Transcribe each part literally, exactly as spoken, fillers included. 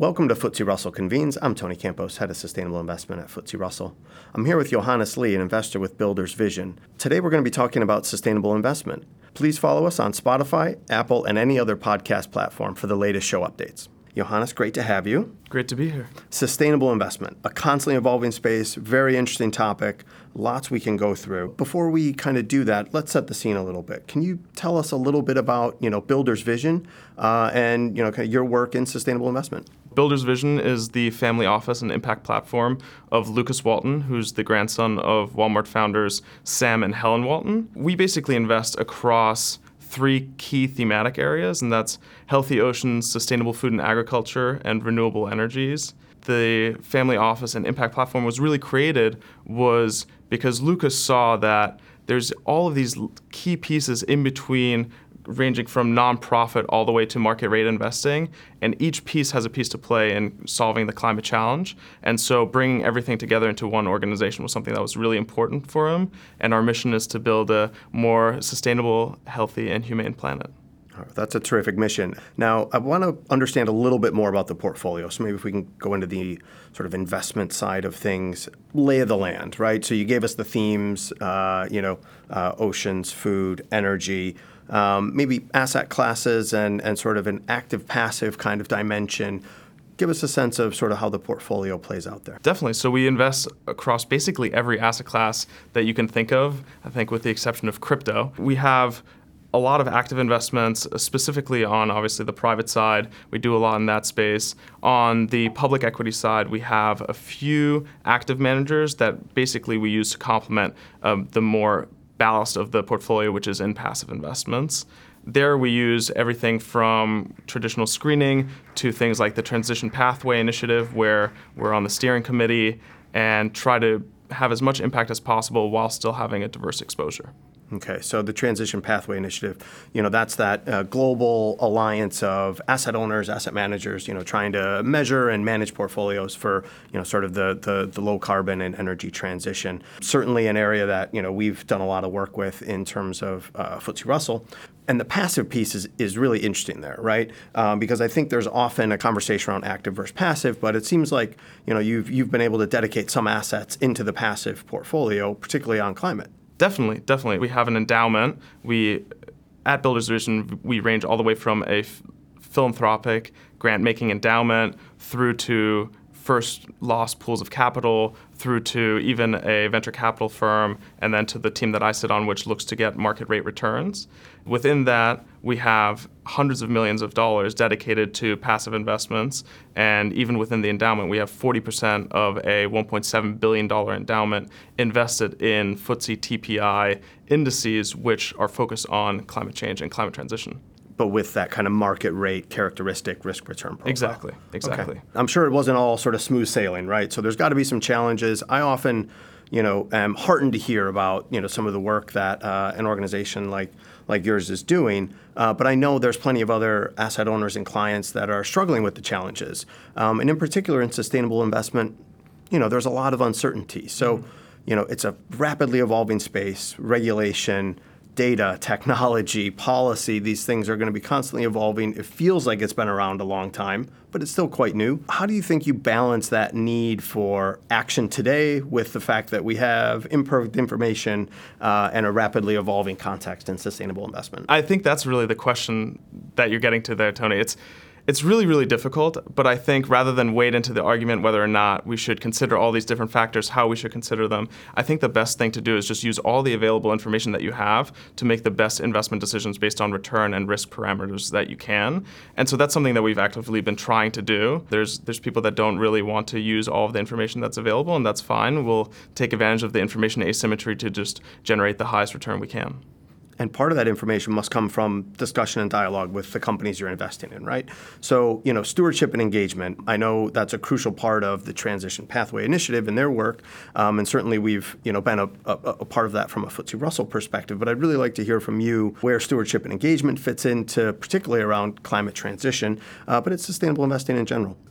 Welcome to F T S E Russell Convenes. I'm Tony Campos, Head of Sustainable Investment at F T S E Russell. I'm here with Johannes Lee, an investor with Builders Vision. Today we're going to be talking about sustainable investment. Please follow us on Spotify, Apple, and any other podcast platform for the latest show updates. Johannes, great to have you. Great to be here. Sustainable investment, a constantly evolving space, very interesting topic, lots we can go through. Before we kind of do that, let's set the scene a little bit. Can you tell us a little bit about, you know, Builders Vision uh, and, you know, kind of your work in sustainable investment? Builders Vision is the family office and impact platform of Lucas Walton, who's the grandson of Walmart founders Sam and Helen Walton. We basically invest across three key thematic areas, and that's healthy oceans, sustainable food and agriculture, and renewable energies. The family office and impact platform was really created was because Lucas saw that there's all of these key pieces in between, ranging from nonprofit all the way to market rate investing, and each piece has a piece to play in solving the climate challenge. And so bringing everything together into one organization was something that was really important for him, and our mission is to build a more sustainable, healthy, and humane planet. That's a terrific mission. Now, I want to understand a little bit more about the portfolio. So maybe if we can go into the sort of investment side of things, lay of the land, right? So you gave us the themes, uh, you know, uh, oceans, food, energy, um, maybe asset classes and, and sort of an active-passive kind of dimension. Give us a sense of sort of how the portfolio plays out there. Definitely. So we invest across basically every asset class that you can think of, I think with the exception of crypto. We have a lot of active investments, specifically on obviously the private side. We do a lot in that space. On the public equity side, we have a few active managers that basically we use to complement um, the more ballast of the portfolio, which is in passive investments. There we use everything from traditional screening to things like the Transition Pathway Initiative, where we're on the steering committee and try to have as much impact as possible while still having a diverse exposure. Okay, so the Transition Pathway Initiative, you know, that's that uh, global alliance of asset owners, asset managers, you know, trying to measure and manage portfolios for, you know, sort of the, the, the low carbon and energy transition. Certainly an area that, you know, we've done a lot of work with in terms of uh, F T S E Russell. And the passive piece is, is really interesting there, right? Um, because I think there's often a conversation around active versus passive, but it seems like, you know, you've you've been able to dedicate some assets into the passive portfolio, particularly on climate. Definitely, definitely. We have an endowment. We, at Builders Vision, we range all the way from a f- philanthropic grant-making endowment through to first loss pools of capital, through to even a venture capital firm, and then to the team that I sit on, which looks to get market rate returns. Within that, we have hundreds of millions of dollars dedicated to passive investments, and even within the endowment, we have forty percent of a one point seven billion dollars endowment invested in F T S E T P I indices, which are focused on climate change and climate transition. But with that kind of market rate characteristic risk return profile. Exactly, exactly. Okay. I'm sure it wasn't all sort of smooth sailing, right? So there's got to be some challenges. I often, you know, am heartened to hear about, you know, some of the work that uh, an organization like like yours is doing. Uh, but I know there's plenty of other asset owners and clients that are struggling with the challenges. Um, and in particular in sustainable investment, you know, there's a lot of uncertainty. So, mm-hmm. you know, it's a rapidly evolving space, regulation, data, technology, policy, these things are going to be constantly evolving. It feels like it's been around a long time, but it's still quite new. How do you think you balance that need for action today with the fact that we have imperfect information uh, and a rapidly evolving context in sustainable investment? I think that's really the question that you're getting to there, Tony. It's It's really, really difficult, but I think rather than wade into the argument whether or not we should consider all these different factors, how we should consider them, I think the best thing to do is just use all the available information that you have to make the best investment decisions based on return and risk parameters that you can. And so that's something that we've actively been trying to do. There's there's people that don't really want to use all of the information that's available, and that's fine. We'll take advantage of the information asymmetry to just generate the highest return we can. And part of that information must come from discussion and dialogue with the companies you're investing in, right? So, you know, stewardship and engagement, I know that's a crucial part of the Transition Pathway Initiative and their work. Um, and certainly we've, you know, been a, a, a part of that from a F T S E Russell perspective. But I'd really like to hear from you where stewardship and engagement fits into, particularly around climate transition, uh, but it's sustainable investing in general. It's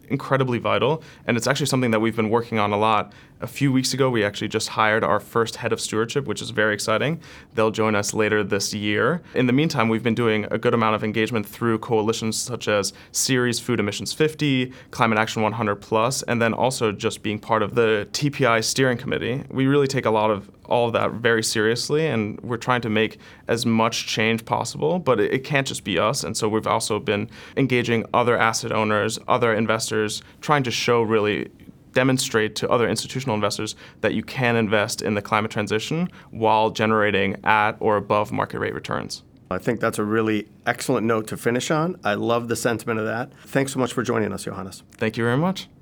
incredibly vital, and it's actually something that we've been working on a lot. A few weeks ago, we actually just hired our first head of stewardship, which is very exciting. They'll join us later this year. In the meantime, we've been doing a good amount of engagement through coalitions such as Ceres Food Emissions fifty, Climate Action one hundred plus, and then also just being part of the T P I steering committee. We really take a lot of all of that very seriously, and we're trying to make as much change possible, but it, it can't just be us. And so we've also been engaging other asset owners, other investors, trying to show really demonstrate to other institutional investors that you can invest in the climate transition while generating at or above market rate returns. I think that's a really excellent note to finish on. I love the sentiment of that. Thanks so much for joining us, Johannes. Thank you very much.